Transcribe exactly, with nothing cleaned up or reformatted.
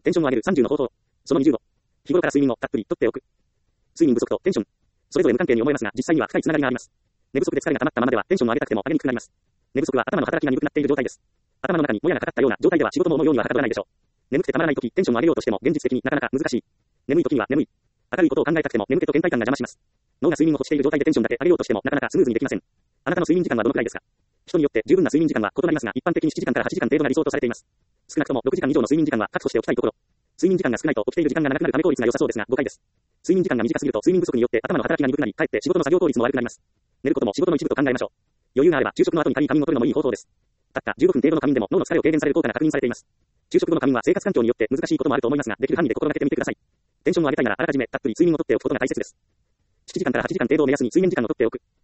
テンションを上げるさんじゅうの方法。そのにじゅうを。日頃から睡眠をたっぷりとっておく。睡眠不足とテンション。それぞれ無関係に思えますが、実際には深いつながりがあります。寝不足で疲れが溜まったままではテンションを上げたくても上げにくくなります。寝不足は頭の働きが鈍くなっている状態です。頭の中にもやがかかったような状態では仕事も思うようにははかどらないでしょう。眠くてたまらないとき、テンションを上げようとしても現実的になかなか難しい。眠いときには眠い。明るいことを考えたくても眠気と倦怠感が邪魔します。脳が睡眠を欲している状態でテンションだけ上げようとしてもなかなかスムーズにできません。あなたの睡眠時間はどのくらいですか？人によって十分な睡眠時間は異なりますが、一般的にしちじかんからはちじかん程度が理想とされています。少なくともろくじかん以上の睡眠時間は確保しておきたいところ。睡眠時間が少ないと起きている時間がなくなるため効率が良さそうですが、誤解です。睡眠時間が短すぎると睡眠不足によって頭の働きが鈍くなり、かえって仕事の作業効率も悪くなります。寝ることも仕事の一部と考えましょう。余裕があれば昼食の後に仮眠を取るのもいい方法です。たったじゅうごふん程度の仮眠でも脳の疲れを軽減される効果が確認されています。昼食後の仮眠は生活環境によって難しいこともあると思いますが、できる範囲で心がけてみてください。テンションを上げたいならあらかじめたっぷり睡眠をとっておくことが大切です。しちじかんからはちじかん程度を目安に睡眠時間をとっておく。